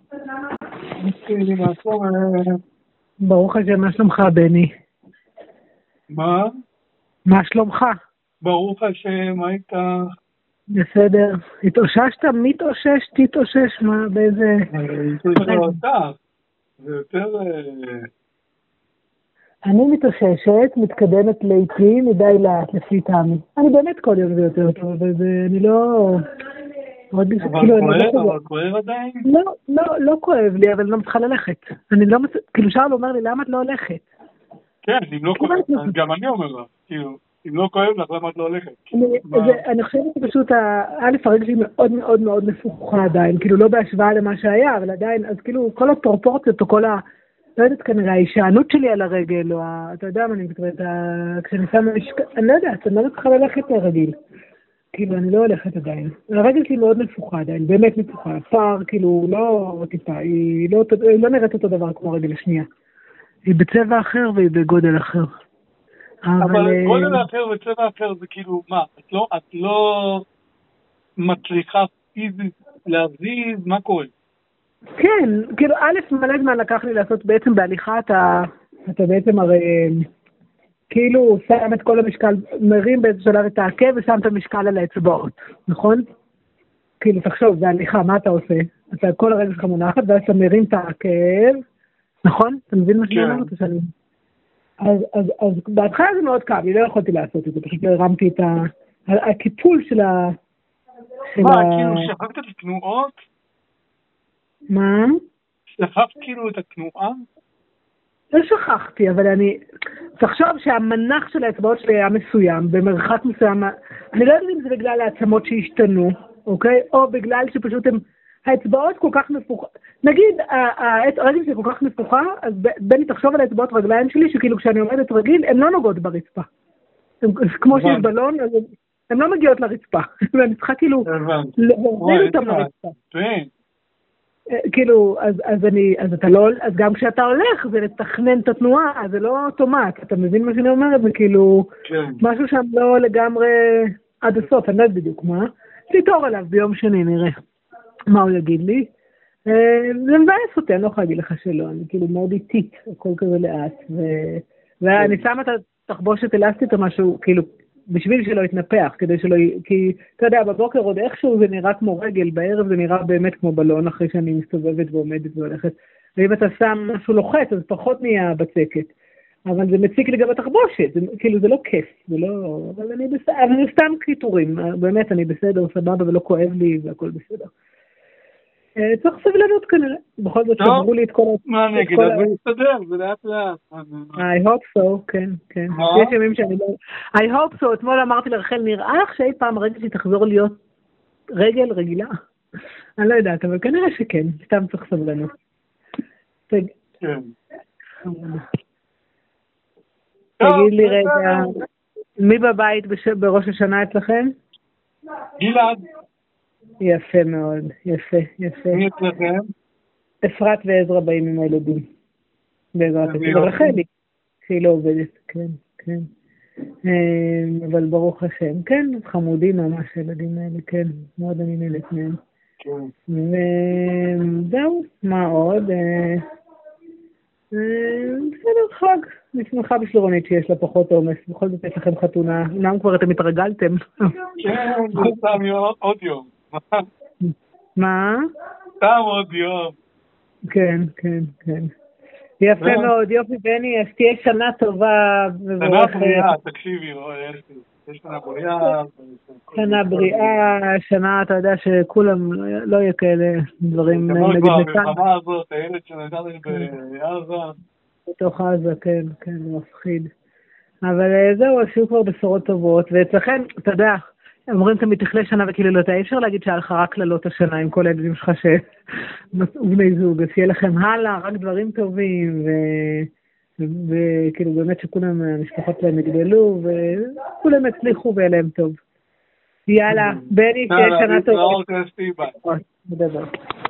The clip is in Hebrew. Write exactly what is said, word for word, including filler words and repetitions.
ברוך השם, מה שלומך, בני? מה? מה שלומך? ברוך השם, מה איתך? בסדר. התאוששת? מתאושש? תתאושש? מה? באיזה... יש לי אותך. זה יותר... אני מתאוששת, מתקדמת לעתים, מדי לאט, לפי טעמי. אני באמת כל יום זה יותר טוב, אבל זה... אני לא... אבל כואב? אבל כואב עדיין? לא, לא, לא כואב לי, אבל אני לא מצליחה ללכת. אני לא מצליחה... כאילו שאול אומר לי, למה את לא הולכת? כן, אם לא כואב, גם אני אומר לך, כאילו, אם לא כואב לך, למה את לא הולכת? אני חושבת שפשוט, א', הרגל שלי מאוד מאוד מאוד מפוחה עדיין, כאילו לא בהשוואה למה שהיה, אבל עדיין, אז כאילו כל הפרופורציות או כל ה... לא יודעת כנראה, ההישענות שלי על הרגל, או ה... אתה יודע מה אני מתכוונת, כשאני שמה משקל, אני לא יודעת, אני לא צריכה ללכת לרגיל. כאילו, אני לא הולכת עדיין. הרגל שלי מאוד מפוחה עדיין, באמת מפוחה. הפער, כאילו, לא טיפה, היא לא, היא לא נראית אותו דבר כמו הרגל השנייה. היא בצבע אחר והיא בגודל אחר. אבל גודל אחר וצבע אחר זה כאילו, מה? את לא, את לא מצליחה פיזית להזיז? מה קורה? כן, כאילו, א', מלא זמן לקח לי לעשות בעצם בהליכה, אתה, אתה בעצם הרי, כאילו, שם את כל המשקל, מרים באיזה שלב את העקב ושם את המשקל על האצבעות, נכון? כאילו, תחשוב, זה הליכה, מה אתה עושה? אתה כל הרגל שלך מונחת, ואז אתה מרים את העקב, נכון? אתה מבין מה שאני אומרת? אז, אז, אז בהתחלה זה מאוד קל, אני לא יכולתי לעשות את זה, פשוט הרמתי את ה... הקיפול של ה... מה, כאילו, שכחת את התנועות? מה? שכחת כאילו את התנועה? לא שכחתי, אבל אני... תחשוב שהמנח של האצבעות שלי היה מסוים, במרחק מסוים, אני לא יודעת אם זה בגלל העצמות שהשתנו, אוקיי? או בגלל שפשוט הם... האצבעות כל כך מפוחה, נגיד, הרגל שלי כל כך מפוחה, אז בני תחשוב על האצבעות רגליים שלי, שכאילו כשאני עומדת רגיל, הן לא נוגעות ברצפה. כמו שיש בלון, אז הן לא מגיעות לרצפה. ואני צריכה כאילו, להוריד אותם לרצפה. כאילו, אז אני, אז אתה לא, אז גם כשאתה הולך, זה לתכנן את התנועה, זה לא אוטומט, אתה מבין מה שאני אומרת? זה כאילו, משהו שם לא לגמרי עד הסוף, אני לא יודעת בדיוק מה. תתאור עליו ביום שני, נראה. מה הוא יגיד לי? זה מבאס אותי, אני לא יכולה להגיד לך שלא, אני כאילו מאוד איטית, הכל כזה לאט, ואני שמה את התחבושת אלסטית או משהו, כאילו, בשביל שלא יתנפח, כדי שלא, כי, אתה יודע, בבוקר עוד איכשהו זה נראה כמו רגל, בערב זה נראה באמת כמו בלון, אחרי שאני מסתובבת ועומדת והולכת, ואם אתה שם משהו לוחץ, אז פחות נהיה בצקת, אבל זה מציק לי גם בתחבושת, זה, כאילו זה לא כיף, זה לא, אבל אני בסדר, אני סתם קיטורים, באמת, אני בסדר, סבבה ולא כואב לי והכל בסדר. צריך סבלנות כנראה, בכל זאת שברו לי את כל... מה נגיד, אז זה יסתדר, זה לאט לאט. I hope so, כן, כן. יש ימים שאני לא... I hope so, אתמול אמרתי לרחל, נראה לך שאי פעם הרגל שלי תחזור להיות רגל רגילה? אני לא יודעת, אבל כנראה שכן, סתם צריך סבלנות. כן. תגיד לי רגע, מי בבית בראש השנה אצלכם? גלעד. יפה מאוד, יפה, יפה. מי אצלכם? אפרת ועזרא באים עם הילדים. בעזרת השם. רחלי, שהיא לא עובדת, כן, כן. אבל ברוך השם, כן, חמודים ממש הילדים האלה, כן, מאוד אני נהנית מהם. וזהו, מה עוד? בסדר, חג. אני שמחה בשלורונית שיש לה פחות עומס, בכל זאת יש לכם חתונה, אמנם כבר אתם התרגלתם. כן, זה סתם עוד יום. מה? סתם עוד יום. כן, כן, כן. יפה מאוד, יופי בני, אז תהיה שנה טובה. שנה בריאה, תקשיבי, יש שנה בריאה. שנה בריאה, שנה, אתה יודע שכולם, לא יהיה כאלה דברים נגד נתן. כמו כבר המלחמה הזאת, הילד שנתן לי בעזה. בתוך עזה, כן, כן, זה מפחיד. אבל זהו, עשו כבר בשורות טובות, ואצלכם, אתה יודע, אומרים תמיד תכלה שנה וקלילות, אי אפשר להגיד שהיה לך רק קללות השנה עם כל הילדים שלך שמצאו בני זוג, אז שיהיה לכם הלאה, רק דברים טובים, וכאילו באמת שכולם, המשפחות שלהם יגדלו, וכולם הצליחו ויהיה להם טוב. יאללה, בני, תהיה שנה טובה. ביי.